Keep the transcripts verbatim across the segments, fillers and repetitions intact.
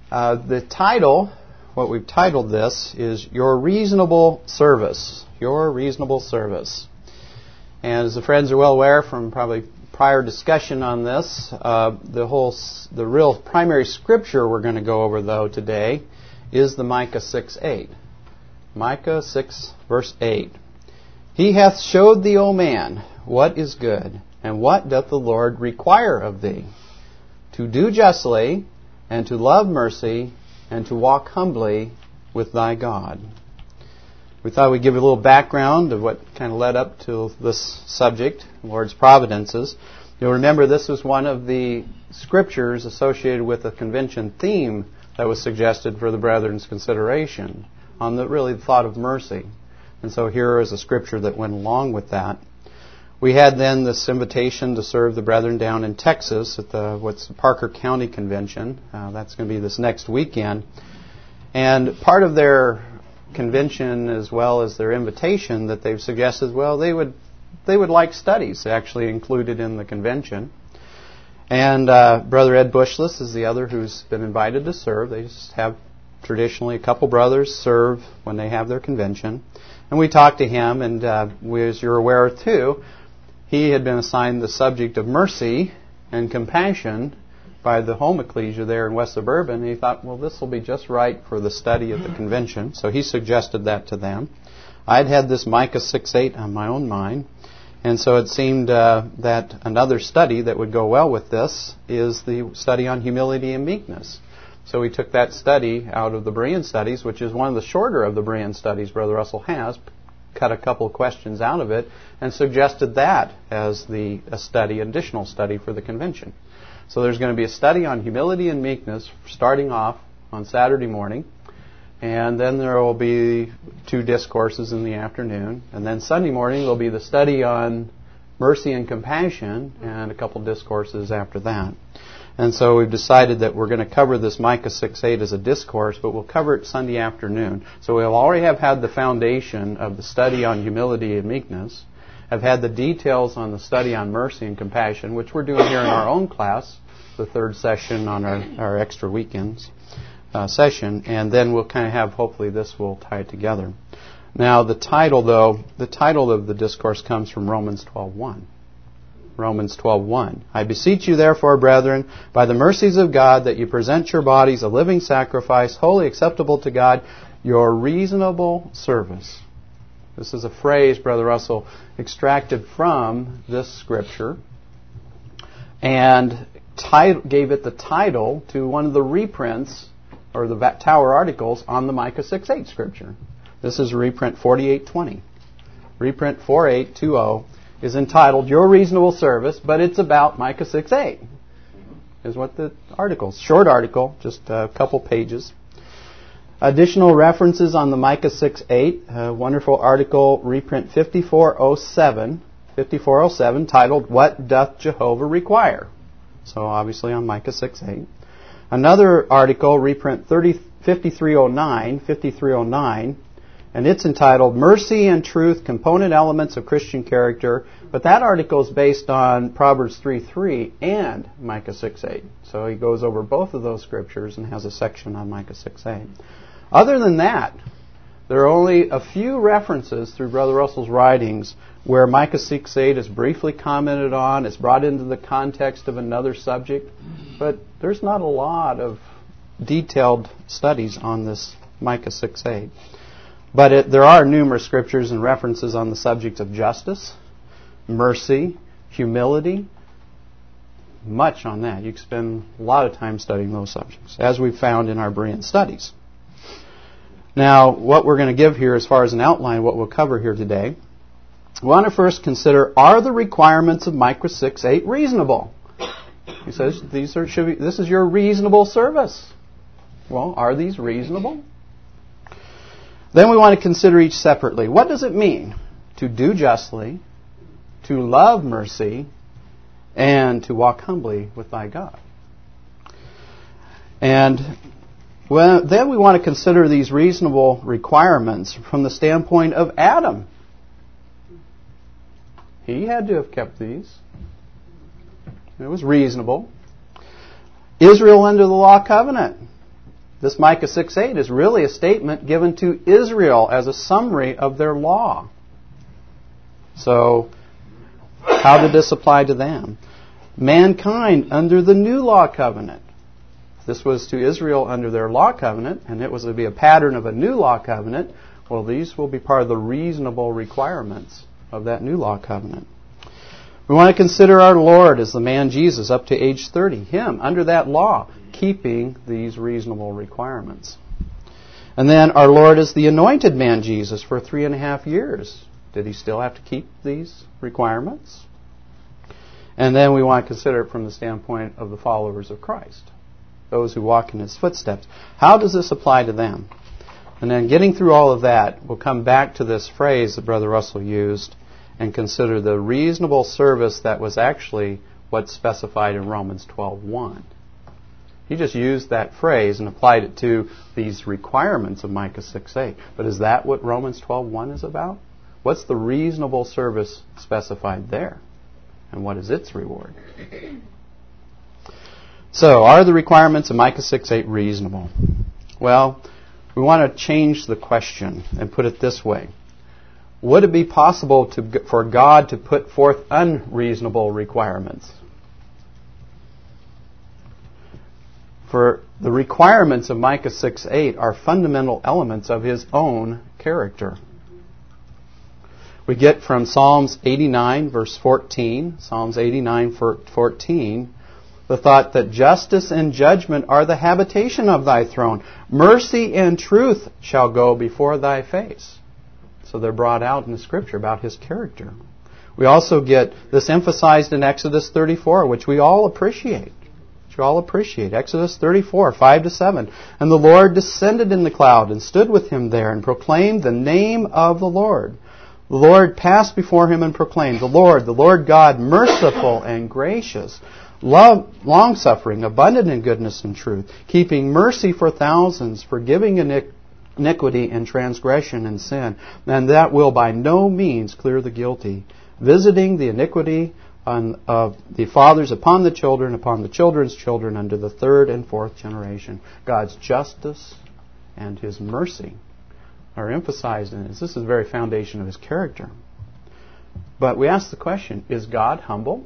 Uh, the title, what we've titled this, is Your Reasonable Service. Your Reasonable Service. And as the friends are well aware from probably prior discussion on this, uh, the whole, the real primary scripture we're going to go over, though, today is the Micah six eight. Micah six, verse eight. He hath showed thee, O man, what is good, and what doth the Lord require of thee? To do justly, and to love mercy, and to walk humbly with thy God. We thought we'd give you a little background of what kind of led up to this subject, the Lord's providences. You'll remember this was one of the scriptures associated with the convention theme that was suggested for the brethren's consideration on the really the thought of mercy. And so here is a scripture that went along with that. We had then this invitation to serve the brethren down in Texas at the what's the Parker County Convention. Uh, that's going to be this next weekend. And part of their convention, as well as their invitation, that they've suggested, well, they would they would like studies actually included in the convention. And uh, Brother Ed Bushless is the other who's been invited to serve. They just have traditionally a couple brothers serve when they have their convention. And we talked to him, and uh, we, as you're aware too, he had been assigned the subject of mercy and compassion by the home ecclesia there in West Suburban. And he thought, well, this will be just right for the study at the convention. So he suggested that to them. I'd had this Micah six eight on my own mind. And so it seemed uh, that another study that would go well with this is the study on humility and meekness. So we took that study out of the Berean studies, which is one of the shorter of the Berean studies Brother Russell has, cut a couple of questions out of it, and suggested that as the a study, additional study for the convention. So there's going to be a study on humility and meekness starting off on Saturday morning, and then there will be two discourses in the afternoon, and then Sunday morning will be the study on mercy and compassion, and a couple discourses after that. And so we've decided that we're going to cover this Micah six eight as a discourse, but we'll cover it Sunday afternoon. So we'll already have had the foundation of the study on humility and meekness, have had the details on the study on mercy and compassion, which we're doing here in our own class, the third session on our, our extra weekends uh, session, and then we'll kind of have, hopefully this will tie it together. Now the title, though, the title of the discourse comes from Romans twelve one. Romans twelve one. I beseech you, therefore, brethren, by the mercies of God, that you present your bodies a living sacrifice, wholly acceptable to God, your reasonable service. This is a phrase Brother Russell extracted from this scripture and tit- gave it the title to one of the reprints, or the Tower articles, on the Micah six eight scripture. This is reprint forty-eight twenty. Reprint forty-eight twenty is entitled Your Reasonable Service, but it's about Micah six eight, is what the article, short article, just a couple pages. Additional references on the Micah six eight, a wonderful article, reprint fifty-four oh seven, fifty-four oh seven, titled What Doth Jehovah Require? So obviously on Micah six eight. Another article, reprint fifty-three oh nine, fifty-three oh nine, and it's entitled Mercy and Truth, Component Elements of Christian Character. But that article is based on Proverbs three three and Micah six eight. So he goes over both of those scriptures and has a section on Micah six eight. Other than that, there are only a few references through Brother Russell's writings where Micah six eight is briefly commented on. It's brought into the context of another subject. But there's not a lot of detailed studies on this Micah six eight. But it, there are numerous scriptures and references on the subject of justice, mercy, humility. Much on that. You can spend a lot of time studying those subjects, as we've found in our Berean studies. Now, what we're going to give here as far as an outline, what we'll cover here today, we want to first consider, are the requirements of Micah six eight reasonable? He says, these are, should be, this is your reasonable service. Well, are these reasonable? Then we want to consider each separately. What does it mean to do justly, to love mercy, and to walk humbly with thy God? And well, then we want to consider these reasonable requirements from the standpoint of Adam. He had to have kept these. It was reasonable. Israel under the law covenant. This Micah six eight is really a statement given to Israel as a summary of their law. So, how did this apply to them? Mankind under the new law covenant. This was to Israel under their law covenant, and it was to be a pattern of a new law covenant. Well, these will be part of the reasonable requirements of that new law covenant. We want to consider our Lord as the man Jesus up to age thirty. Him, under that law, keeping these reasonable requirements. And then our Lord as the anointed man Jesus for three and a half years. Did he still have to keep these requirements? And then we want to consider it from the standpoint of the followers of Christ, those who walk in his footsteps. How does this apply to them? And then getting through all of that, we'll come back to this phrase that Brother Russell used and consider the reasonable service that was actually what's specified in Romans twelve one. He just used that phrase and applied it to these requirements of Micah six eight. But is that what Romans twelve one is about? What's the reasonable service specified there? And what is its reward? So, are the requirements of Micah six eight reasonable? Well, we want to change the question and put it this way. Would it be possible to, for God to put forth unreasonable requirements? For the requirements of Micah six eight are fundamental elements of his own character. We get from Psalms eighty-nine, verse fourteen, Psalms eighty-nine, fourteen, the thought that justice and judgment are the habitation of thy throne. Mercy and truth shall go before thy face. So they're brought out in the Scripture about his character. We also get this emphasized in Exodus thirty-four, which we all appreciate. Which we all appreciate. Exodus thirty-four, five to seven. And the Lord descended in the cloud and stood with him there and proclaimed the name of the Lord. The Lord passed before him and proclaimed, The Lord, the Lord God, merciful and gracious, love, long-suffering, abundant in goodness and truth, keeping mercy for thousands, forgiving iniquity and transgression and sin, and that will by no means clear the guilty, visiting the iniquity on, of the fathers upon the children, upon the children's children, unto the third and fourth generation. God's justice and his mercy are emphasized in this. This is the very foundation of his character. But we ask the question, is God humble?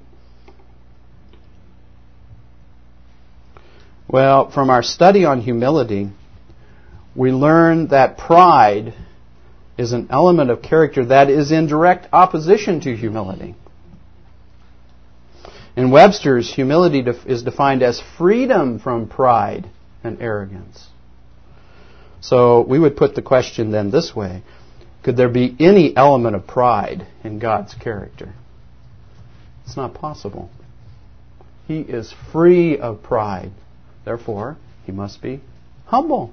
Well, from our study on humility, we learn that pride is an element of character that is in direct opposition to humility. In Webster's, humility def- is defined as freedom from pride and arrogance. So we would put the question then this way. Could there be any element of pride in God's character? It's not possible. He is free of pride. Therefore, he must be humble.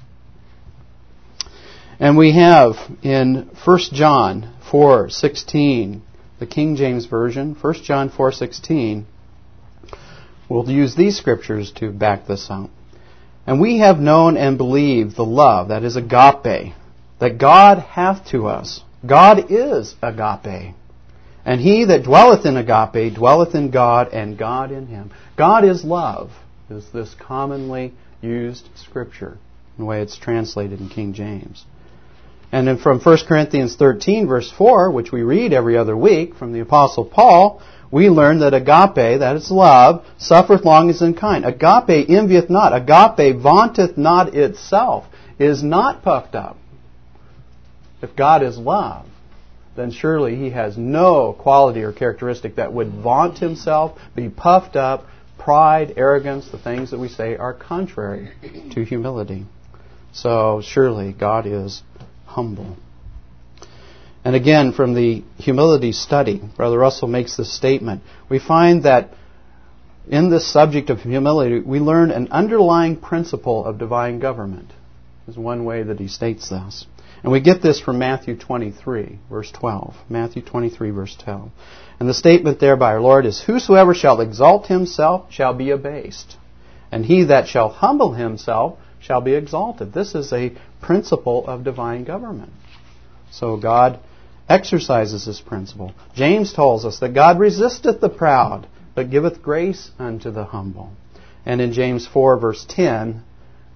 And we have in First John four sixteen, the King James Version, First John four sixteen, we'll use these scriptures to back this up. And we have known and believed the love, that is agape, that God hath to us. God is agape. And he that dwelleth in agape dwelleth in God, and God in him. God is love, is this commonly used scripture, in the way it's translated in King James. And then from First Corinthians thirteen, verse four, which we read every other week from the Apostle Paul, we learn that agape, that is love, suffereth long as in kind. Agape envieth not. Agape vaunteth not itself, is not puffed up. If God is love, then surely he has no quality or characteristic that would vaunt himself, be puffed up. Pride, arrogance, the things that we say are contrary to humility. So surely God is humble. And again, from the humility study, Brother Russell makes this statement. We find that in this subject of humility, we learn an underlying principle of divine government. Is one way that he states this. And we get this from Matthew twenty-three, verse twelve. Matthew twenty-three, verse twelve. And the statement there by our Lord is, Whosoever shall exalt himself shall be abased, and he that shall humble himself shall be exalted. This is a principle of divine government. So God exercises this principle. James tells us that God resisteth the proud, but giveth grace unto the humble. And in James four, verse ten,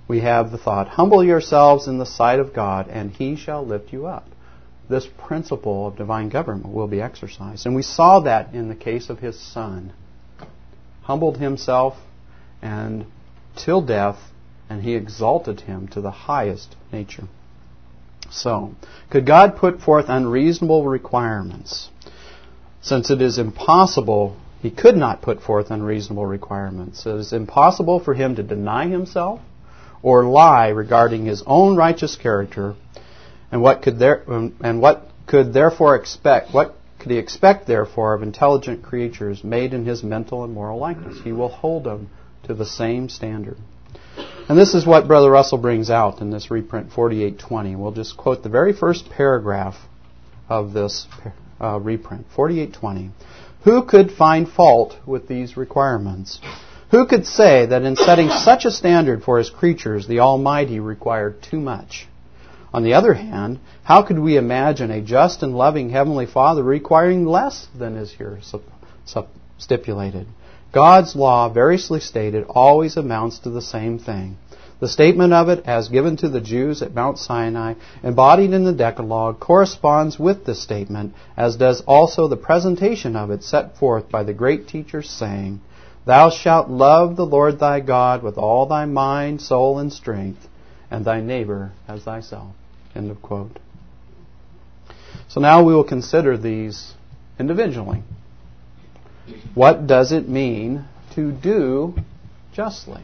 we have the thought, humble yourselves in the sight of God, and He shall lift you up. This principle of divine government will be exercised. And we saw that in the case of His Son. Humbled Himself and till death, and He exalted Him to the highest nature. So, could God put forth unreasonable requirements? Since it is impossible, He could not put forth unreasonable requirements. It is impossible for Him to deny Himself or lie regarding His own righteous character, and what could there and what could therefore expect what could He expect therefore of intelligent creatures made in His mental and moral likeness? He will hold them to the same standard. And this is what Brother Russell brings out in this reprint forty-eight twenty. We'll just quote the very first paragraph of this uh, reprint, forty-eight twenty. Who could find fault with these requirements? Who could say that in setting such a standard for His creatures, the Almighty required too much? On the other hand, how could we imagine a just and loving Heavenly Father requiring less than is here stipulated? God's law, variously stated, always amounts to the same thing. The statement of it, as given to the Jews at Mount Sinai, embodied in the Decalogue, corresponds with this statement, as does also the presentation of it set forth by the great teacher, saying, Thou shalt love the Lord thy God with all thy mind, soul, and strength, and thy neighbor as thyself. End of quote. So now we will consider these individually. What does it mean to do justly?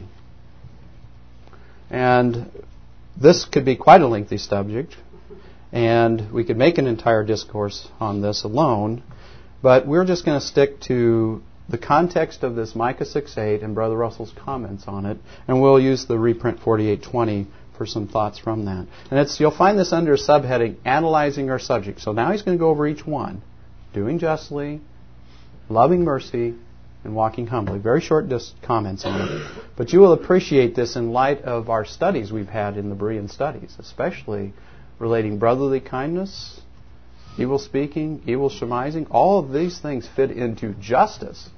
And this could be quite a lengthy subject, and we could make an entire discourse on this alone, but we're just going to stick to the context of this Micah six eight and Brother Russell's comments on it, and we'll use the reprint forty-eight twenty for some thoughts from that. And it's you'll find this under subheading, Analyzing Our Subject. So now he's going to go over each one. Doing justly, loving mercy, and walking humbly. Very short dis- comments on it. But you will appreciate this in light of our studies we've had in the Berean studies, especially relating brotherly kindness, evil speaking, evil surmising. All of these things fit into justice.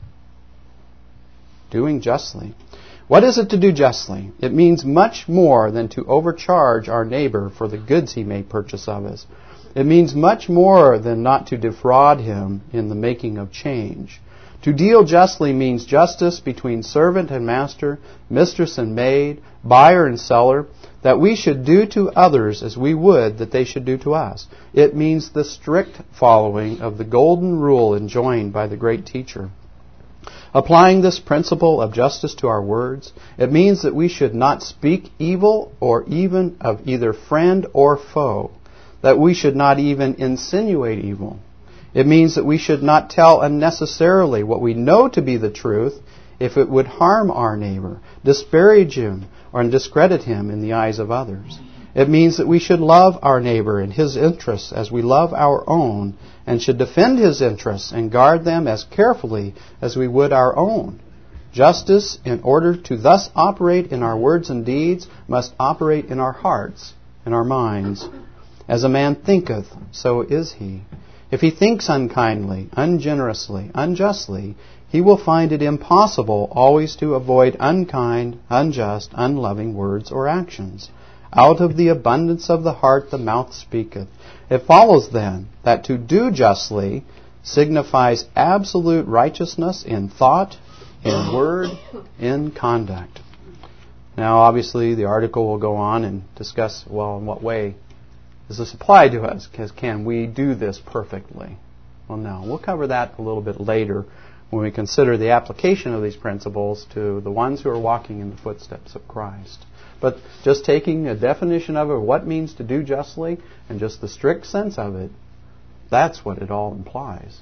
Doing justly. What is it to do justly? It means much more than to overcharge our neighbor for the goods he may purchase of us. It means much more than not to defraud him in the making of change. To deal justly means justice between servant and master, mistress and maid, buyer and seller, that we should do to others as we would that they should do to us. It means the strict following of the golden rule enjoined by the great teacher. Applying this principle of justice to our words, it means that we should not speak evil or even of either friend or foe, that we should not even insinuate evil. It means that we should not tell unnecessarily what we know to be the truth if it would harm our neighbor, disparage him, or discredit him in the eyes of others. It means that we should love our neighbor and his interests as we love our own, and should defend his interests and guard them as carefully as we would our own. Justice, in order to thus operate in our words and deeds, must operate in our hearts, in our minds. As a man thinketh, so is he. If he thinks unkindly, ungenerously, unjustly, he will find it impossible always to avoid unkind, unjust, unloving words or actions. Out of the abundance of the heart the mouth speaketh. It follows then that to do justly signifies absolute righteousness in thought, in word, in conduct. Now, obviously, the article will go on and discuss, well, in what way does this apply to us? Because can we do this perfectly? Well, no. We'll cover that a little bit later when we consider the application of these principles to the ones who are walking in the footsteps of Christ. But just taking a definition of it, what it means to do justly, and just the strict sense of it, that's what it all implies.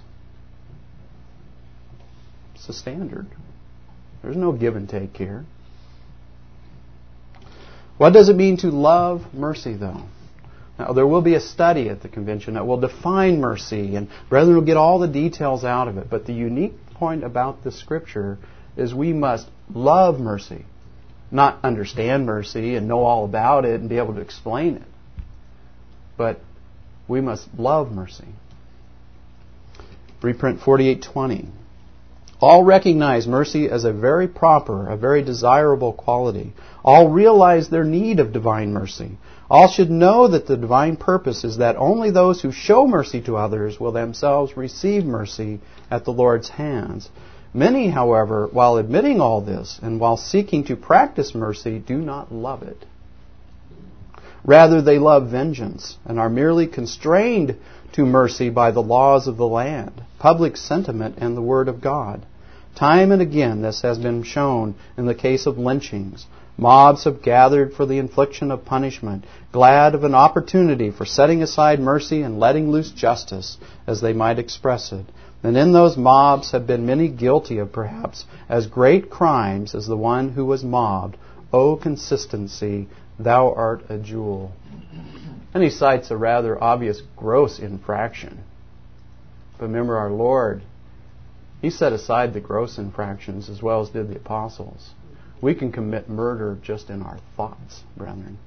It's a standard. There's no give and take here. What does it mean to love mercy, though? Now, there will be a study at the convention that will define mercy, and brethren will get all the details out of it. But the unique point about this scripture is we must love mercy. Not understand mercy and know all about it and be able to explain it. But we must love mercy. Reprint forty-eight twenty. All recognize mercy as a very proper, a very desirable quality. All realize their need of divine mercy. All should know that the divine purpose is that only those who show mercy to others will themselves receive mercy at the Lord's hands. Many, however, while admitting all this and while seeking to practice mercy, do not love it. Rather, they love vengeance and are merely constrained to mercy by the laws of the land, public sentiment, and the Word of God. Time and again this has been shown in the case of lynchings. Mobs have gathered for the infliction of punishment, glad of an opportunity for setting aside mercy and letting loose justice, as they might express it. And in those mobs have been many guilty of perhaps as great crimes as the one who was mobbed. O consistency, thou art a jewel. And he cites a rather obvious gross infraction. But remember, our Lord, He set aside the gross infractions as well as did the apostles. We can commit murder just in our thoughts, brethren.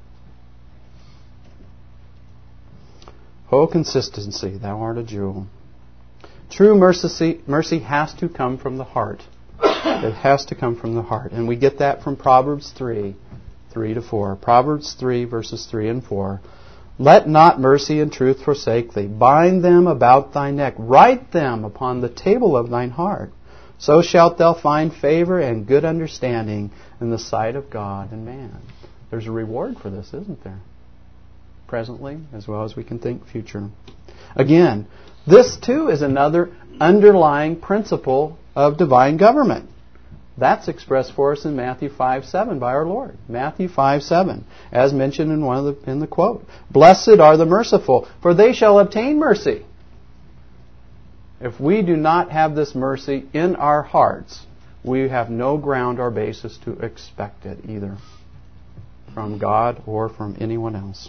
O consistency, thou art a jewel. True mercy, mercy has to come from the heart. It has to come from the heart. And we get that from Proverbs three, three to four. Proverbs three, verses three and four. Let not mercy and truth forsake thee. Bind them about thy neck. Write them upon the table of thine heart. So shalt thou find favor and good understanding in the sight of God and man. There's a reward for this, isn't there? Presently, as well as we can think future. Again, this too is another underlying principle of divine government. That's expressed for us in Matthew five seven by our Lord. Matthew five seven, as mentioned in one of the in the quote. Blessed are the merciful, for they shall obtain mercy. If we do not have this mercy in our hearts, we have no ground or basis to expect it either from God or from anyone else.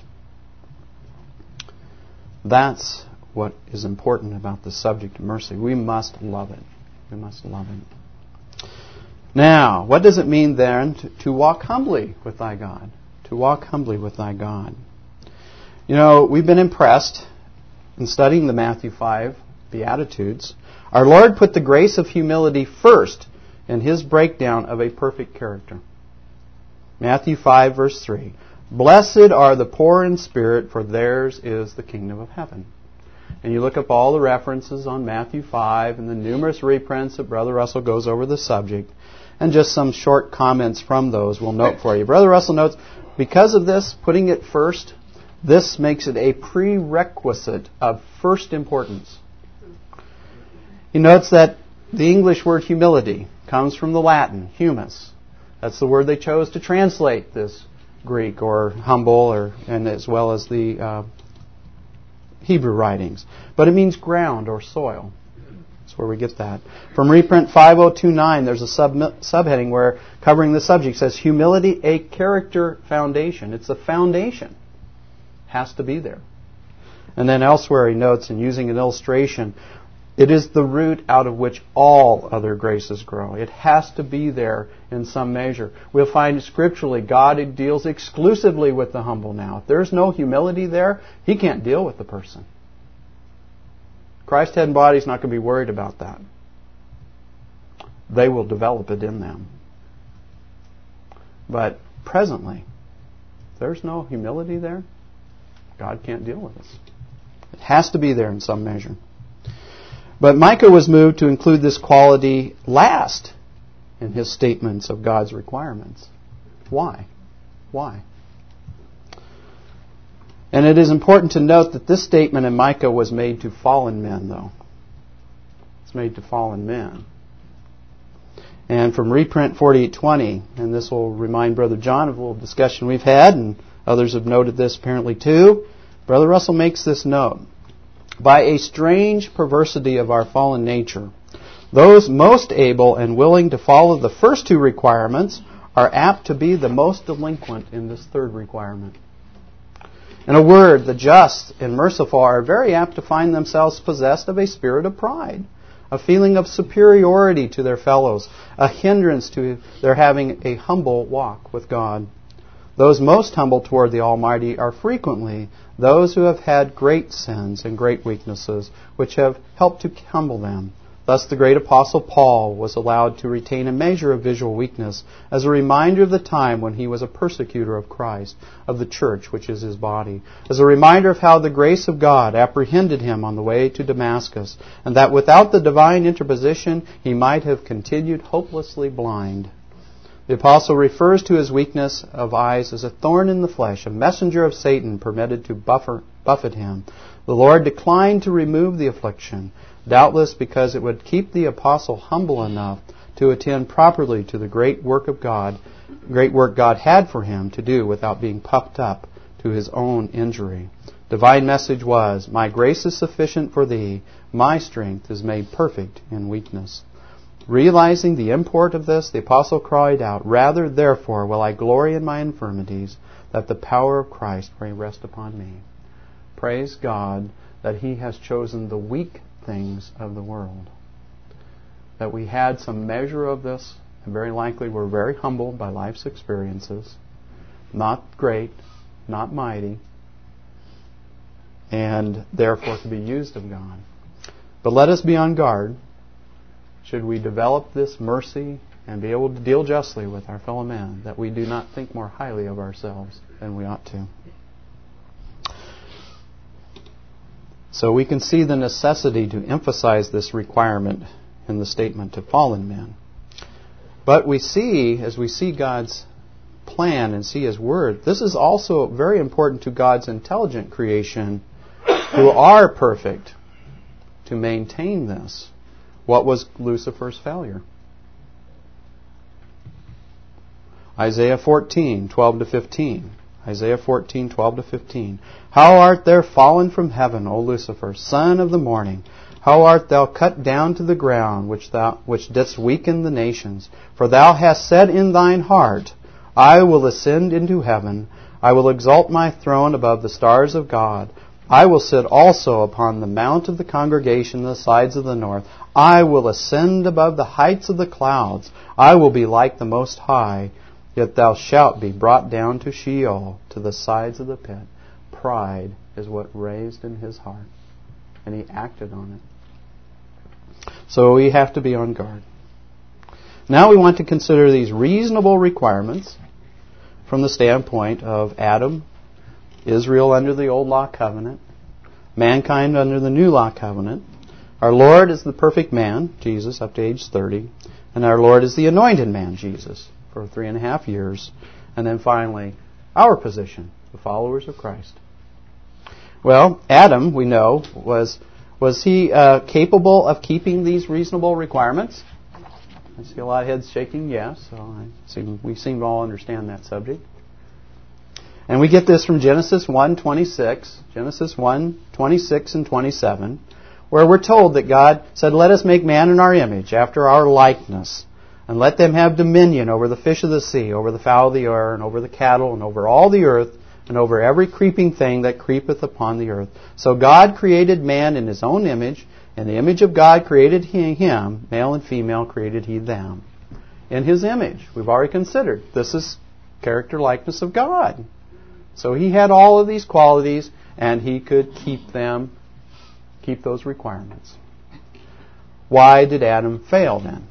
That's what is important about the subject of mercy. We must love it. We must love it. Now, what does it mean then to, to walk humbly with thy God? To walk humbly with thy God. You know, we've been impressed in studying the Matthew five Beatitudes. Our Lord put the grace of humility first in His breakdown of a perfect character. Matthew five, verse three. Blessed are the poor in spirit, for theirs is the kingdom of heaven. And you look up all the references on Matthew five and the numerous reprints that Brother Russell goes over the subject, and just some short comments from those we'll note for you. Brother Russell notes, because of this, putting it first, this makes it a prerequisite of first importance. He notes that the English word humility comes from the Latin, humus. That's the word they chose to translate this Greek or humble, or and as well as the uh, Hebrew writings. But it means ground or soil. That's where we get that. From reprint five oh two nine, there's a sub subheading where, covering the subject, says, humility, a character foundation. It's a foundation. Has to be there. And then elsewhere he notes, in using an illustration, it is the root out of which all other graces grow. It has to be there in some measure. We'll find scripturally God deals exclusively with the humble now. If there's no humility there, He can't deal with the person. Christ's head and body is not going to be worried about that. They will develop it in them. But presently, if there's no humility there, God can't deal with us. It has to be there in some measure. But Micah was moved to include this quality last in his statements of God's requirements. Why? Why? And it is important to note that this statement in Micah was made to fallen men, though. It's made to fallen men. And from reprint forty-eight twenty, and this will remind Brother John of a little discussion we've had, and others have noted this apparently too, Brother Russell makes this note. By a strange perversity of our fallen nature, those most able and willing to follow the first two requirements are apt to be the most delinquent in this third requirement. In a word, the just and merciful are very apt to find themselves possessed of a spirit of pride, a feeling of superiority to their fellows, a hindrance to their having a humble walk with God. Those most humble toward the Almighty are frequently those who have had great sins and great weaknesses, which have helped to humble them. Thus the great apostle Paul was allowed to retain a measure of visual weakness as a reminder of the time when he was a persecutor of Christ, of the church, which is his body, as a reminder of how the grace of God apprehended him on the way to Damascus, and that without the divine interposition he might have continued hopelessly blind. The apostle refers to his weakness of eyes as a thorn in the flesh, a messenger of Satan permitted to buffer, buffet him. The Lord declined to remove the affliction, doubtless because it would keep the apostle humble enough to attend properly to the great work of God, great work God had for him to do without being puffed up to his own injury. Divine message was, "My grace is sufficient for thee, my strength is made perfect in weakness." Realizing the import of this, the apostle cried out, "Rather, therefore, will I glory in my infirmities, that the power of Christ may rest upon me." Praise God that He has chosen the weak things of the world. That we had some measure of this, and very likely we're very humbled by life's experiences. Not great, not mighty, and therefore to be used of God. But let us be on guard. Should we develop this mercy and be able to deal justly with our fellow men, that we do not think more highly of ourselves than we ought to. So we can see the necessity to emphasize this requirement in the statement to fallen men. But we see, as we see God's plan and see His Word, this is also very important to God's intelligent creation who are perfect to maintain this. What was Lucifer's failure? Isaiah fourteen, twelve to fifteen. Isaiah fourteen, twelve to fifteen. How art thou fallen from heaven, O Lucifer, son of the morning? How art thou cut down to the ground, which thou which didst weaken the nations? For thou hast said in thine heart, I will ascend into heaven. I will exalt my throne above the stars of God. I will sit also upon the mount of the congregation, the sides of the north. I will ascend above the heights of the clouds. I will be like the Most High. Yet thou shalt be brought down to Sheol, to the sides of the pit. Pride is what raised in his heart, and he acted on it. So we have to be on guard. Now we want to consider these reasonable requirements from the standpoint of Adam, Israel under the old law covenant, mankind under the new law covenant. Our Lord is the perfect man, Jesus, up to age thirty. And our Lord is the anointed man, Jesus, for three and a half years. And then finally, our position, the followers of Christ. Well, Adam, we know, was was he uh, capable of keeping these reasonable requirements? I see a lot of heads shaking yes. So I seem, we seem to all understand that subject. And we get this from Genesis one twenty-six, Genesis one twenty-six and twenty-seven, where we're told that God said, "Let us make man in our image, after our likeness, and let them have dominion over the fish of the sea, over the fowl of the air, and over the cattle, and over all the earth, and over every creeping thing that creepeth upon the earth." So God created man in His own image. In the image of God created He him, male and female created He them. In His image, we've already considered, this is character likeness of God. So He had all of these qualities, and He could keep them, keep those requirements. Why did Adam fail then?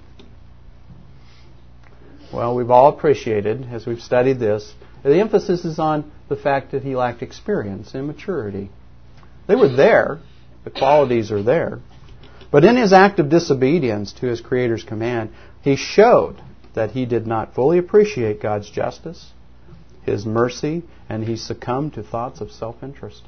Well, we've all appreciated, as we've studied this, the emphasis is on the fact that he lacked experience and maturity. They were there. The qualities are there. But in his act of disobedience to his Creator's command, he showed that he did not fully appreciate God's justice, His mercy, and he succumbed to thoughts of self-interest.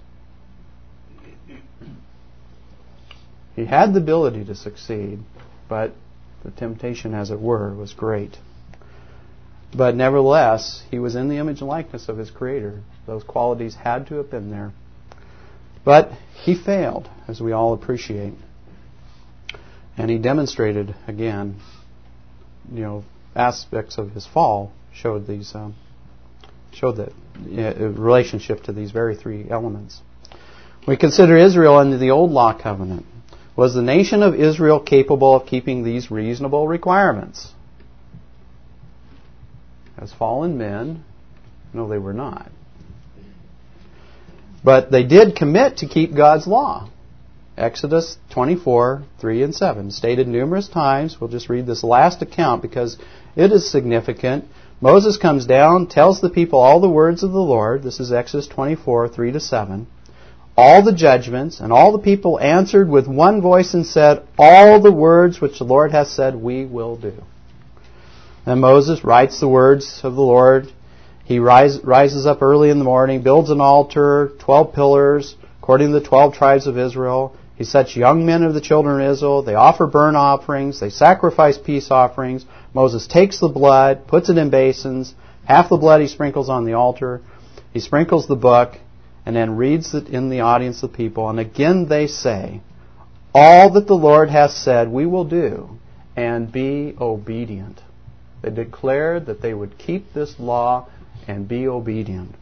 He had the ability to succeed, but the temptation, as it were, was great. But nevertheless, he was in the image and likeness of his Creator. Those qualities had to have been there. But he failed, as we all appreciate. And he demonstrated, again, you know, aspects of his fall showed these, um, showed the uh, relationship to these very three elements. We consider Israel under the old law covenant. Was the nation of Israel capable of keeping these reasonable requirements? As fallen men, no, they were not. But they did commit to keep God's law. Exodus twenty-four, three and seven, stated numerous times. We'll just read this last account because it is significant. Moses comes down, tells the people all the words of the Lord. This is Exodus twenty-four, three to seven. All the judgments, and all the people answered with one voice and said, all the words which the Lord hath said we will do. Then Moses writes the words of the Lord. He rise, rises up early in the morning, builds an altar, twelve pillars, according to the twelve tribes of Israel. He sets young men of the children of Israel. They offer burnt offerings. They sacrifice peace offerings. Moses takes the blood, puts it in basins. Half the blood he sprinkles on the altar. He sprinkles the book, and then reads it in the audience of the people. And again they say, all that the Lord hath said we will do, and be obedient. They declared that they would keep this law and be obedient.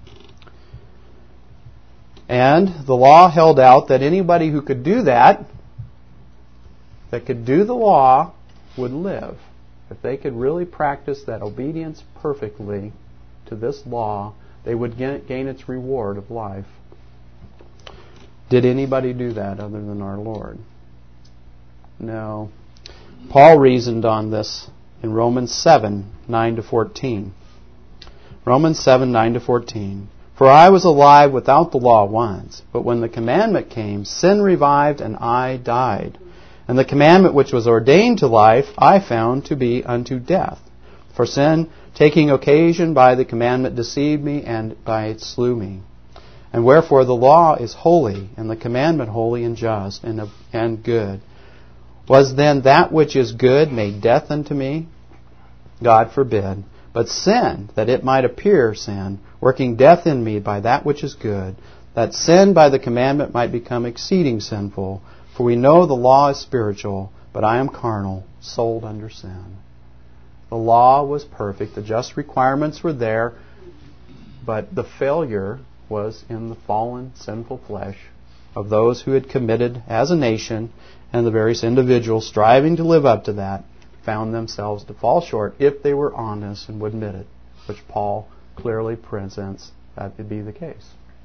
And the law held out that anybody who could do that, that could do the law, would live. If they could really practice that obedience perfectly to this law, they would gain its reward of life. Did anybody do that other than our Lord? No. Paul reasoned on this in Romans seven, nine to fourteen. Romans seven, nine to fourteen. For I was alive without the law once, but when the commandment came, sin revived and I died. And the commandment which was ordained to life, I found to be unto death. For sin, taking occasion by the commandment, deceived me, and by it slew me. And wherefore the law is holy, and the commandment holy and just, and, and good. Was then that which is good made death unto me? God forbid. But sin, that it might appear sin, working death in me by that which is good, that sin by the commandment might become exceeding sinful. For we know the law is spiritual, but I am carnal, sold under sin. The law was perfect, the just requirements were there, but the failure was in the fallen, sinful flesh of those who had committed as a nation, and the various individuals striving to live up to that found themselves to fall short if they were honest and would admit it, which Paul clearly presents that to be the case.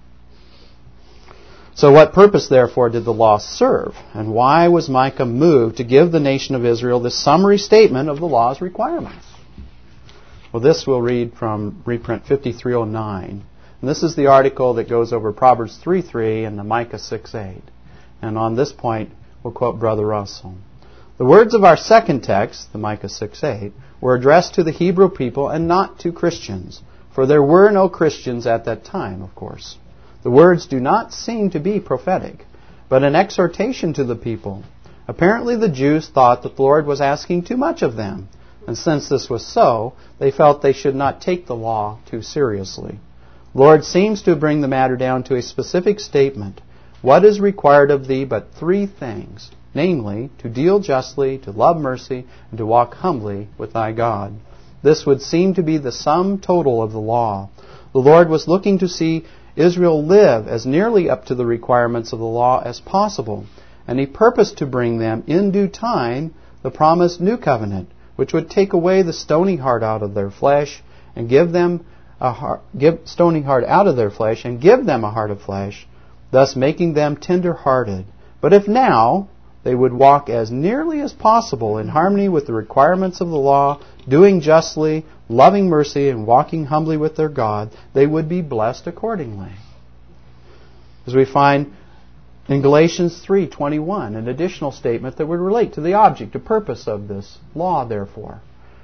So what purpose, therefore, did the law serve? And why was Micah moved to give the nation of Israel this summary statement of the law's requirements? Well, this we'll read from reprint fifty-three oh nine. And this is the article that goes over Proverbs three three and the Micah six eight. And on this point, we'll quote Brother Russell. The words of our second text, the Micah six eight, were addressed to the Hebrew people and not to Christians, for there were no Christians at that time, of course. The words do not seem to be prophetic, but an exhortation to the people. Apparently the Jews thought that the Lord was asking too much of them, and since this was so, they felt they should not take the law too seriously. The Lord seems to bring the matter down to a specific statement. What is required of thee but three things? Namely, to deal justly, to love mercy, and to walk humbly with thy God. This would seem to be the sum total of the law. The Lord was looking to see Israel live as nearly up to the requirements of the law as possible, and He purposed to bring them in due time the promised new covenant, which would take away the stony heart out of their flesh and give them a heart, give stony heart out of their flesh and give them a heart of flesh, thus making them tender-hearted. But if now they would walk as nearly as possible in harmony with the requirements of the law, doing justly, loving mercy, and walking humbly with their God, they would be blessed accordingly. As we find in Galatians three twenty-one, an additional statement that would relate to the object, the purpose of this law, therefore.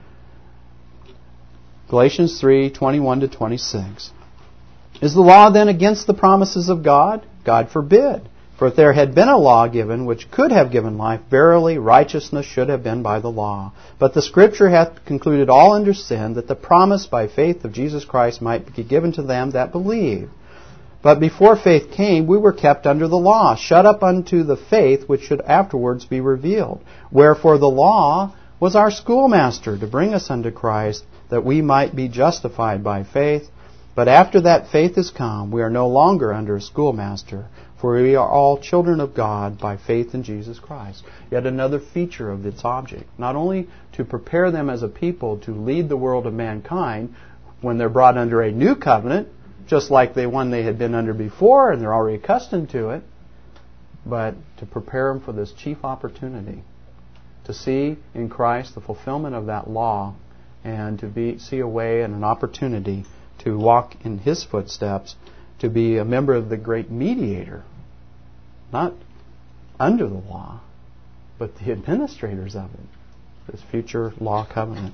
Galatians three twenty-one to twenty-six. Is the law then against the promises of God? God forbid. For if there had been a law given which could have given life, verily righteousness should have been by the law. But the Scripture hath concluded all under sin, that the promise by faith of Jesus Christ might be given to them that believe. But before faith came, we were kept under the law, shut up unto the faith which should afterwards be revealed. Wherefore the law was our schoolmaster to bring us unto Christ, that we might be justified by faith. But after that faith is come, we are no longer under a schoolmaster, for we are all children of God by faith in Jesus Christ. Yet another feature of its object, not only to prepare them as a people to lead the world of mankind when they're brought under a new covenant, just like the one they had been under before and they're already accustomed to it, but to prepare them for this chief opportunity, to see in Christ the fulfillment of that law, and to be see a way and an opportunity to walk in His footsteps, to be a member of the great mediator, not under the law, but the administrators of it, this future law covenant.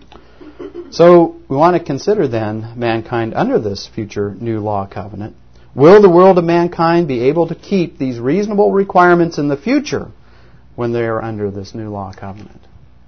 So we want to consider then mankind under this future new law covenant. Will the world of mankind be able to keep these reasonable requirements in the future when they are under this new law covenant?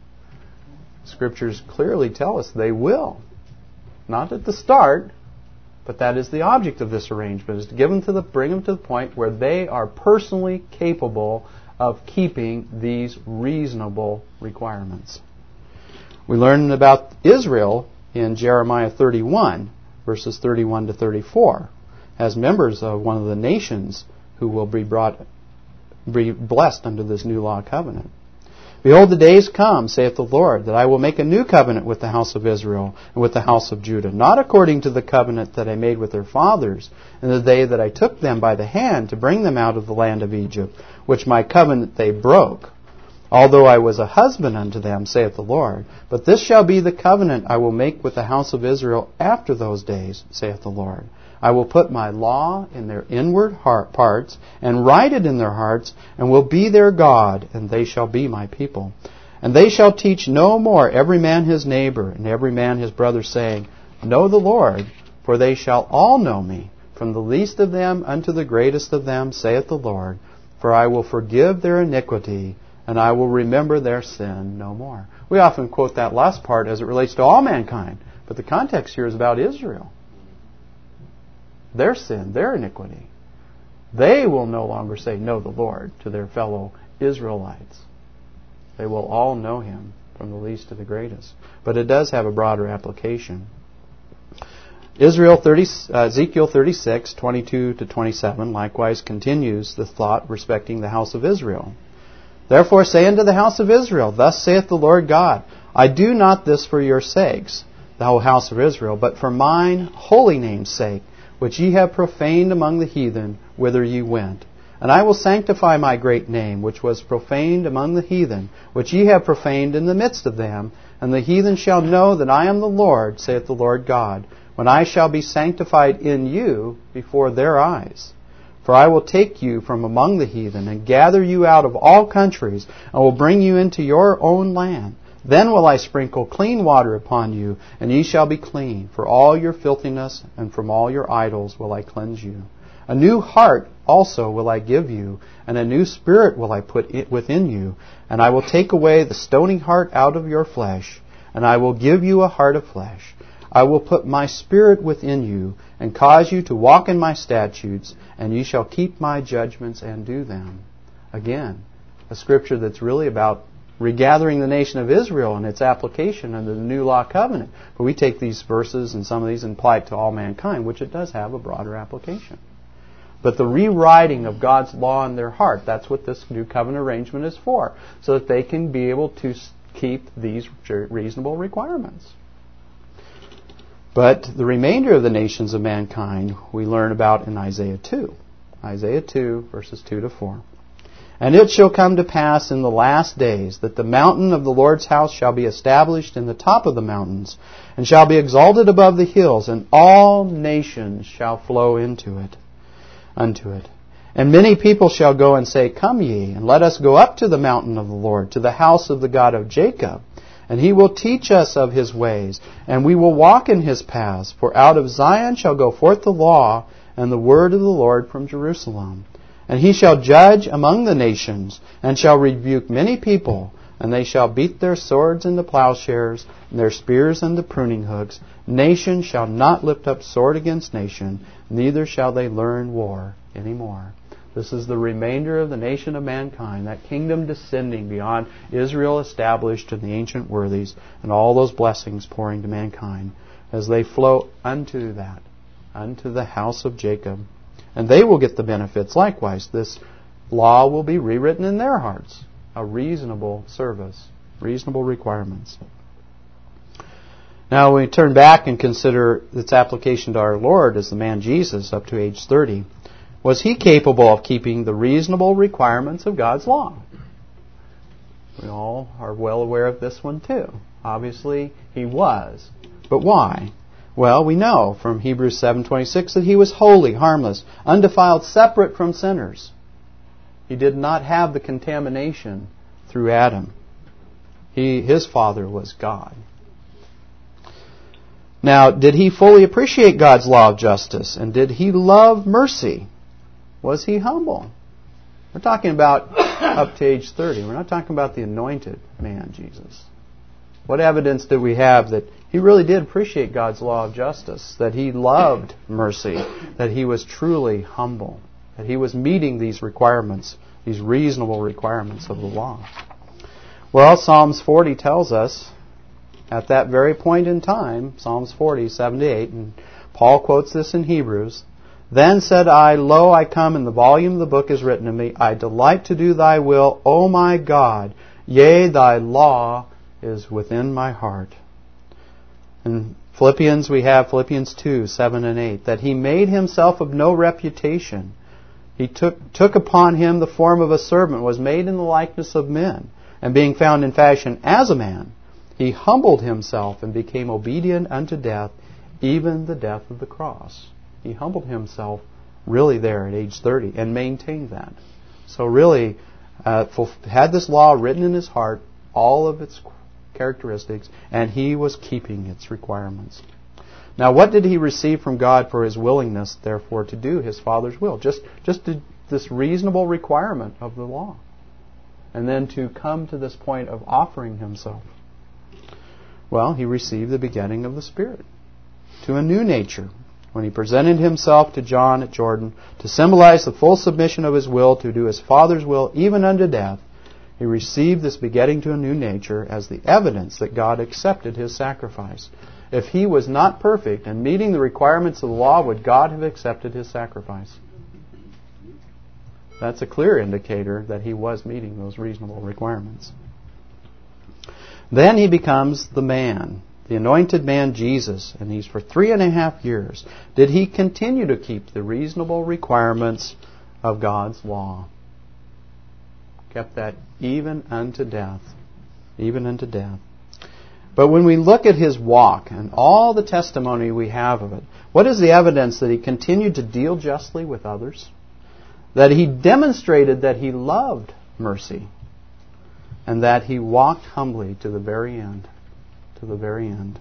Scriptures clearly tell us they will. Not at the start, but that is the object of this arrangement, is to give them to the, bring them to the point where they are personally capable of keeping these reasonable requirements. We learn about Israel in Jeremiah thirty-one, verses thirty-one to thirty-four, as members of one of the nations who will be brought, be blessed under this new law covenant. Behold, the days come, saith the Lord, that I will make a new covenant with the house of Israel and with the house of Judah, not according to the covenant that I made with their fathers in the day that I took them by the hand to bring them out of the land of Egypt, which my covenant they broke, although I was a husband unto them, saith the Lord. But this shall be the covenant I will make with the house of Israel after those days, saith the Lord. I will put my law in their inward heart parts, and write it in their hearts, and will be their God, and they shall be my people. And they shall teach no more every man his neighbor, and every man his brother, saying, Know the Lord, for they shall all know me, from the least of them unto the greatest of them, saith the Lord. For I will forgive their iniquity, and I will remember their sin no more. We often quote that last part as it relates to all mankind, but the context here is about Israel. Their sin, their iniquity. They will no longer say, Know the Lord, to their fellow Israelites. They will all know Him, from the least to the greatest. But it does have a broader application. Israel thirty, uh, Ezekiel thirty-six, twenty-two to twenty-seven, likewise continues the thought respecting the house of Israel. Therefore say unto the house of Israel, Thus saith the Lord God, I do not this for your sakes, thou house of Israel, but for mine holy name's sake, which ye have profaned among the heathen, whither ye went. And I will sanctify my great name, which was profaned among the heathen, which ye have profaned in the midst of them. And the heathen shall know that I am the Lord, saith the Lord God, when I shall be sanctified in you before their eyes. For I will take you from among the heathen, and gather you out of all countries, and will bring you into your own land. Then will I sprinkle clean water upon you, and ye shall be clean. For all your filthiness and from all your idols will I cleanse you. A new heart also will I give you, and a new spirit will I put within you. And I will take away the stony heart out of your flesh, and I will give you a heart of flesh. I will put my spirit within you, and cause you to walk in my statutes, and ye shall keep my judgments and do them. Again, a scripture that's really about regathering the nation of Israel and its application under the new law covenant. But we take these verses and some of these and apply it to all mankind, which it does have a broader application. But the rewriting of God's law in their heart, that's what this new covenant arrangement is for, so that they can be able to keep these reasonable requirements. But the remainder of the nations of mankind we learn about in Isaiah two. Isaiah two, verses two to four. And it shall come to pass in the last days that the mountain of the Lord's house shall be established in the top of the mountains, and shall be exalted above the hills, and all nations shall flow into it, unto it. And many people shall go and say, Come ye, and let us go up to the mountain of the Lord, to the house of the God of Jacob. And He will teach us of His ways, and we will walk in His paths. For out of Zion shall go forth the law, and the word of the Lord from Jerusalem. And He shall judge among the nations, and shall rebuke many people, and they shall beat their swords into plowshares, and their spears into pruning hooks. Nation shall not lift up sword against nation, neither shall they learn war any more. This is the remainder of the nation of mankind, that kingdom descending beyond Israel established in the ancient worthies, and all those blessings pouring to mankind as they flow unto that, unto the house of Jacob. And they will get the benefits likewise. This law will be rewritten in their hearts. A reasonable service, reasonable requirements. Now we turn back and consider its application to our Lord as the man Jesus up to age thirty. Was he capable of keeping the reasonable requirements of God's law? We all are well aware of this one too. Obviously, he was. But why? Well, we know from Hebrews seven twenty-six that he was holy, harmless, undefiled, separate from sinners. He did not have the contamination through Adam. He, his father was God. Now, did he fully appreciate God's law of justice? And did he love mercy? Was he humble? We're talking about up to age thirty. We're not talking about the anointed man, Jesus. What evidence do we have that he really did appreciate God's law of justice, that he loved mercy, that he was truly humble, that he was meeting these requirements, these reasonable requirements of the law? Well, Psalms forty tells us, at that very point in time, Psalms forty, seven to eight, and Paul quotes this in Hebrews, "Then said I, Lo, I come, and the volume of the book is written to me. I delight to do thy will, O my God. Yea, thy law is within my heart." In Philippians, we have Philippians two, seven and eight, that he made himself of no reputation. He took, took upon him the form of a servant, was made in the likeness of men, and being found in fashion as a man, he humbled himself and became obedient unto death, even the death of the cross. He humbled himself really there at age thirty and maintained that. So really, uh, had this law written in his heart, all of its characteristics, and he was keeping its requirements. Now, what did he receive from God for his willingness, therefore, to do his Father's will? Just, just to, this reasonable requirement of the law. And then to come to this point of offering himself. Well, he received the begetting of the Spirit to a new nature when he presented himself to John at Jordan to symbolize the full submission of his will to do his Father's will even unto death. He received this begetting to a new nature as the evidence that God accepted his sacrifice. If he was not perfect and meeting the requirements of the law, would God have accepted his sacrifice? That's a clear indicator that he was meeting those reasonable requirements. Then he becomes the man, the anointed man Jesus, and he's for three and a half years. Did he continue to keep the reasonable requirements of God's law? Kept that even unto death. Even unto death. But when we look at his walk and all the testimony we have of it, what is the evidence that he continued to deal justly with others? That he demonstrated that he loved mercy, and that he walked humbly to the very end. To the very end.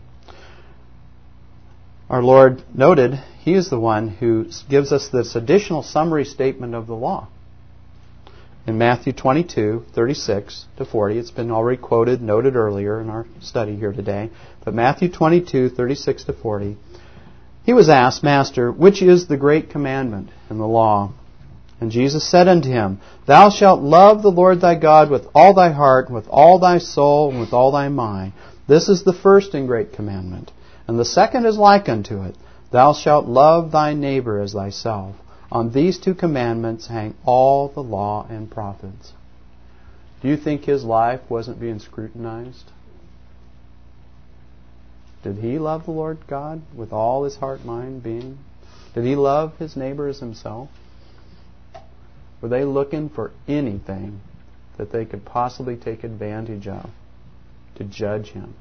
Our Lord noted he is the one who gives us this additional summary statement of the law. In Matthew twenty-two, thirty-six to forty, it's been already quoted, noted earlier in our study here today, but Matthew twenty-two, thirty-six to forty, he was asked, Master, which is the great commandment in the law? And Jesus said unto him, Thou shalt love the Lord thy God with all thy heart, and with all thy soul, and with all thy mind. This is the first and great commandment. And the second is like unto it, Thou shalt love thy neighbor as thyself. On these two commandments hang all the law and prophets. Do you think his life wasn't being scrutinized? Did he love the Lord God with all his heart, mind, being? Did he love his neighbor as himself? Were they looking for anything that they could possibly take advantage of to judge him?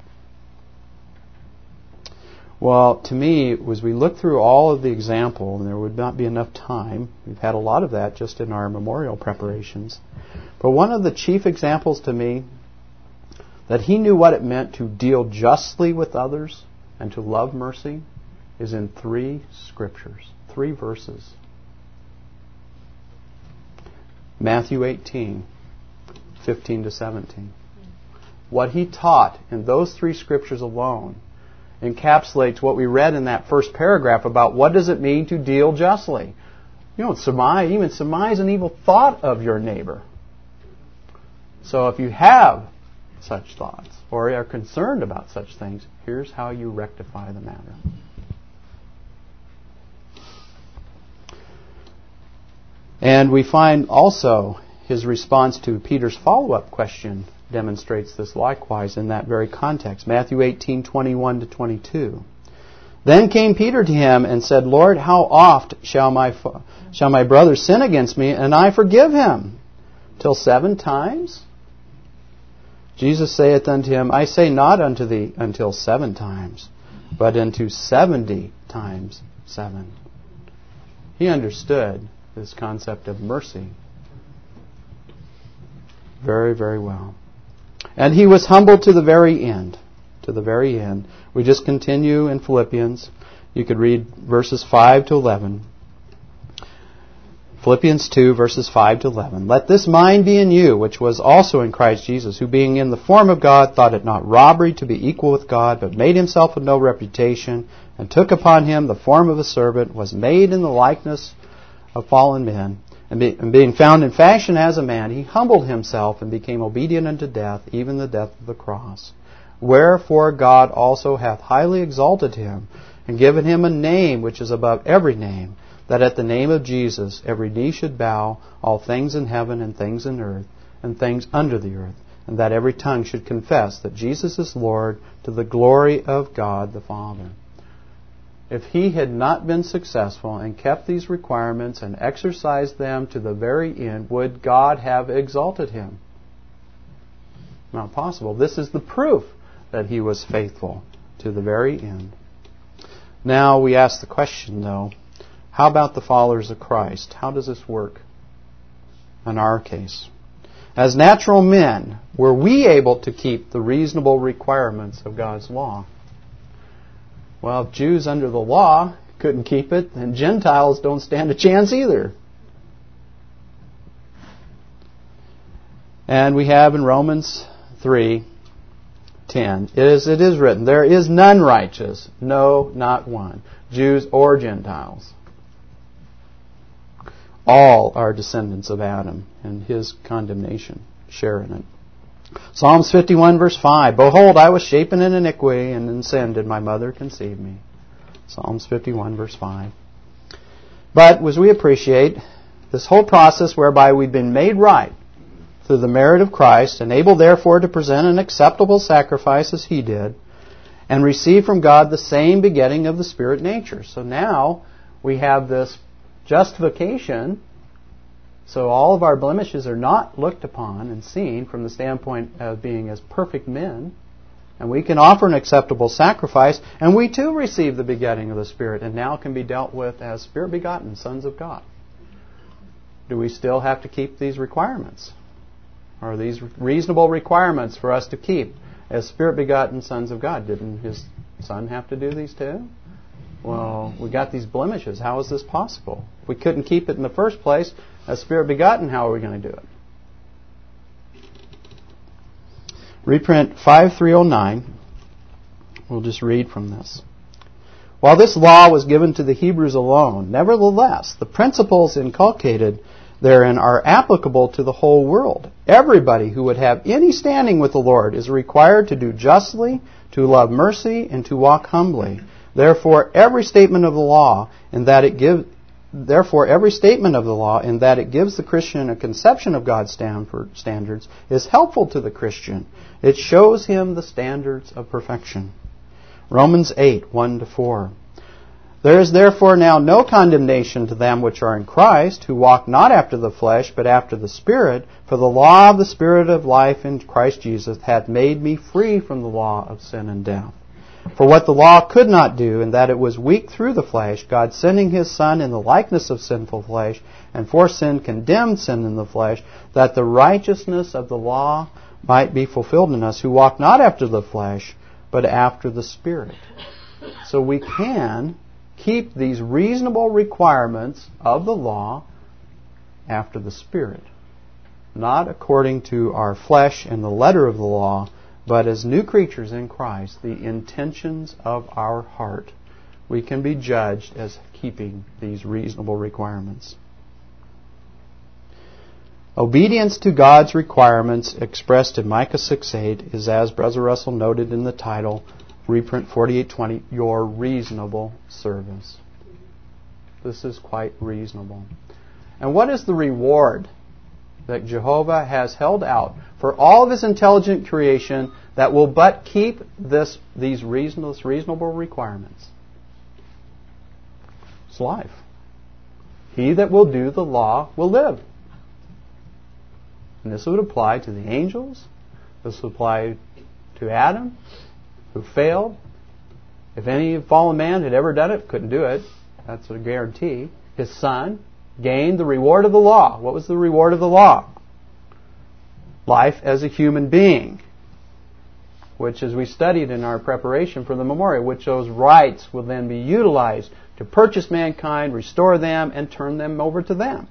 Well, to me, as we look through all of the example, and there would not be enough time, we've had a lot of that just in our memorial preparations, but one of the chief examples to me that he knew what it meant to deal justly with others and to love mercy is in three scriptures, three verses. Matthew eighteen, fifteen to seventeen. What he taught in those three scriptures alone encapsulates what we read in that first paragraph about what does it mean to deal justly. You don't surmise, even surmise an evil thought of your neighbor. So if you have such thoughts or are concerned about such things, here's how you rectify the matter. And we find also his response to Peter's follow-up question demonstrates this likewise in that very context. Matthew eighteen, twenty-one to twenty-two. Then came Peter to him and said, Lord, how oft shall my shall my brother sin against me, and I forgive him? Till seven times? Jesus saith unto him, I say not unto thee until seven times, but unto seventy times seven. He understood this concept of mercy very, very well. And he was humbled to the very end. To the very end. We just continue in Philippians. You could read verses five to eleven. Philippians two, verses five to eleven. Let this mind be in you, which was also in Christ Jesus, who being in the form of God, thought it not robbery to be equal with God, but made himself of no reputation, and took upon him the form of a servant, was made in the likeness of fallen men, and, be, and being found in fashion as a man, he humbled himself and became obedient unto death, even the death of the cross. Wherefore God also hath highly exalted him, and given him a name which is above every name, that at the name of Jesus every knee should bow, all things in heaven and things in earth, and things under the earth, and that every tongue should confess that Jesus is Lord, to the glory of God the Father. If he had not been successful and kept these requirements and exercised them to the very end, would God have exalted him? Not possible. This is the proof that he was faithful to the very end. Now we ask the question, though, how about the followers of Christ? How does this work in our case? As natural men, were we able to keep the reasonable requirements of God's law? Well, if Jews under the law couldn't keep it, then Gentiles don't stand a chance either. And we have in Romans three ten, it is, it is written, there is none righteous, no, not one, Jews or Gentiles. All are descendants of Adam, and his condemnation share in it. Psalms fifty-one, verse five, Behold, I was shapen in iniquity, and in sin did my mother conceive me. Psalms fifty-one, verse five. But, as we appreciate, this whole process whereby we've been made right through the merit of Christ, and able therefore to present an acceptable sacrifice as he did, and receive from God the same begetting of the Spirit nature. So now we have this justification, so all of our blemishes are not looked upon and seen from the standpoint of being as perfect men, and we can offer an acceptable sacrifice, and we too receive the begetting of the Spirit, and now can be dealt with as Spirit-begotten sons of God. Do we still have to keep these requirements? Are these reasonable requirements for us to keep as Spirit-begotten sons of God? Didn't his Son have to do these too? Well, we got these blemishes. How is this possible? If we couldn't keep it in the first place, as Spirit-begotten, how are we going to do it? Reprint five three oh nine. We'll just read from this. While this law was given to the Hebrews alone, nevertheless, the principles inculcated therein are applicable to the whole world. Everybody who would have any standing with the Lord is required to do justly, to love mercy, and to walk humbly. Therefore, every statement of the law in that it gives, therefore every statement of the law in that it gives the Christian a conception of God's standards is helpful to the Christian. It shows him the standards of perfection. Romans eight, one to four. There is therefore now no condemnation to them which are in Christ, who walk not after the flesh, but after the Spirit. For the law of the Spirit of life in Christ Jesus hath made me free from the law of sin and death. For what the law could not do, in that it was weak through the flesh, God sending his Son in the likeness of sinful flesh, and for sin condemned sin in the flesh, that the righteousness of the law might be fulfilled in us, who walk not after the flesh, but after the Spirit. So we can keep these reasonable requirements of the law after the Spirit, not according to our flesh and the letter of the law, but as new creatures in Christ, the intentions of our heart. We can be judged as keeping these reasonable requirements. Obedience to God's requirements expressed in Micah six eight is, as Brother Russell noted in the title, reprint forty-eight twenty, your reasonable service. This is quite reasonable. And what is the reward that Jehovah has held out for all of his intelligent creation that will but keep this, these reasonable, reasonable requirements? life. He that will do the law will live. And this would apply to the angels. This would apply to Adam, who failed. If any fallen man had ever done it, couldn't do it. That's a guarantee. His son gained the reward of the law. What was the reward of the law? Life as a human being, which, as we studied in our preparation for the memorial, which those rights will then be utilized to purchase mankind, restore them, and turn them over to them.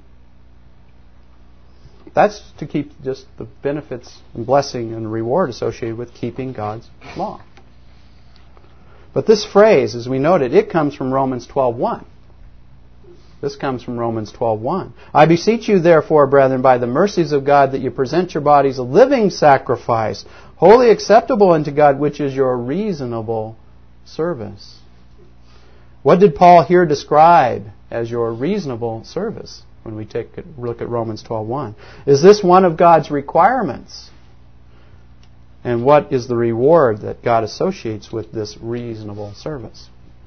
That's to keep just the benefits and blessing and reward associated with keeping God's law. But this phrase, as we noted, it comes from Romans twelve one. This comes from Romans twelve one. I beseech you, therefore, brethren, by the mercies of God, that you present your bodies a living sacrifice, wholly acceptable unto God, which is your reasonable service. What did Paul here describe as your reasonable service when we take a look at Romans twelve one? Is this one of God's requirements? And what is the reward that God associates with this reasonable service?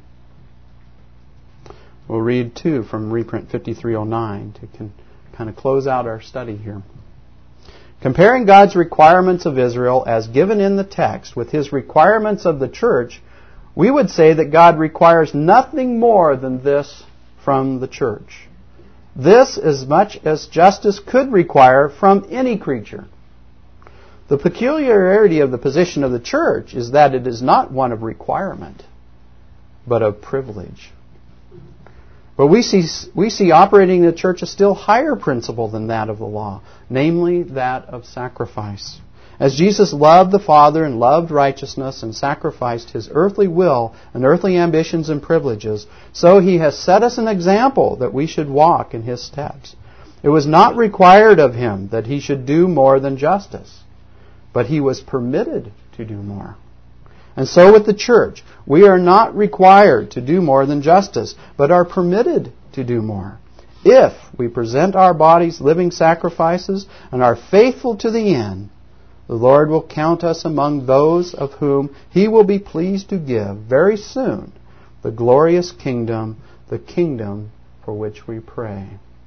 We'll read, too, from reprint fifty-three oh nine to can kind of close out our study here. Comparing God's requirements of Israel as given in the text with His requirements of the church, we would say that God requires nothing more than this from the church. This as much as justice could require from any creature. The peculiarity of the position of the church is that it is not one of requirement, but of privilege. But we see we see operating in the church a still higher principle than that of the law, namely that of sacrifice. As Jesus loved the Father and loved righteousness and sacrificed His earthly will and earthly ambitions and privileges, so He has set us an example that we should walk in His steps. It was not required of Him that He should do more than justice, but He was permitted to do more. And so with the church, we are not required to do more than justice, but are permitted to do more. If we present our bodies living sacrifices and are faithful to the end, the Lord will count us among those of whom He will be pleased to give very soon the glorious kingdom, the kingdom for which we pray.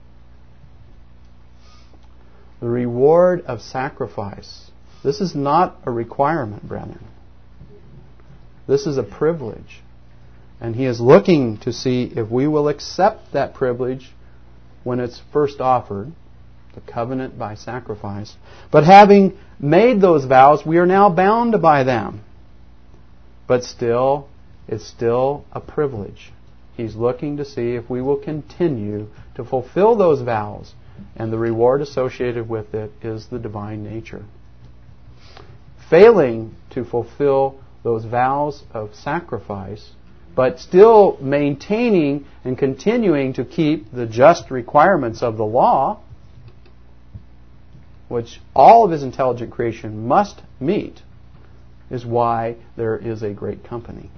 The reward of sacrifice. This is not a requirement, brethren. This is a privilege. And He is looking to see if we will accept that privilege when it's first offered, the covenant by sacrifice. But having made those vows, we are now bound by them. But still, it's still a privilege. He's looking to see if we will continue to fulfill those vows. And the reward associated with it is the divine nature. Failing to fulfill those vows of sacrifice, but still maintaining and continuing to keep the just requirements of the law, which all of His intelligent creation must meet, is why there is a great company.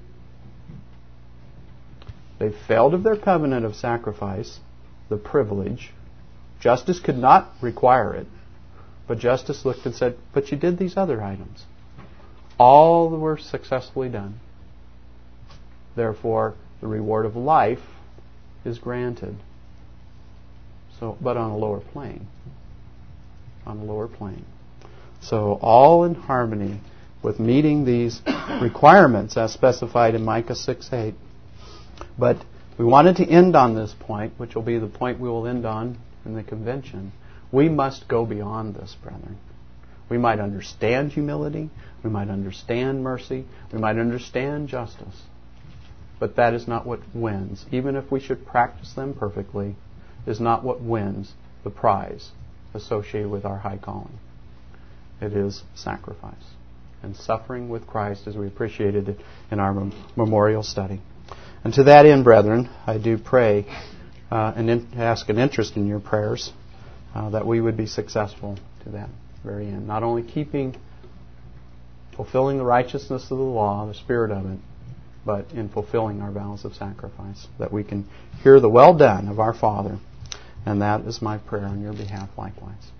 They failed of their covenant of sacrifice, the privilege. Justice could not require it, but justice looked and said, but you did these other items. All were successfully done. Therefore, the reward of life is granted. So, but on a lower plane. On a lower plane. So, all in harmony with meeting these requirements as specified in Micah six eight. But we wanted to end on this point, which will be the point we will end on in the convention. We must go beyond this, brethren. We might understand humility. We might understand mercy. We might understand justice. But that is not what wins. Even if we should practice them perfectly, is not what wins the prize associated with our high calling. It is sacrifice and suffering with Christ as we appreciated it in our mem- memorial study. And to that end, brethren, I do pray uh, and in- ask an interest in your prayers uh, that we would be successful to that very end. Not only keeping, fulfilling the righteousness of the law, the spirit of it, but in fulfilling our vows of sacrifice, that we can hear the well done of our Father. And that is my prayer on your behalf likewise.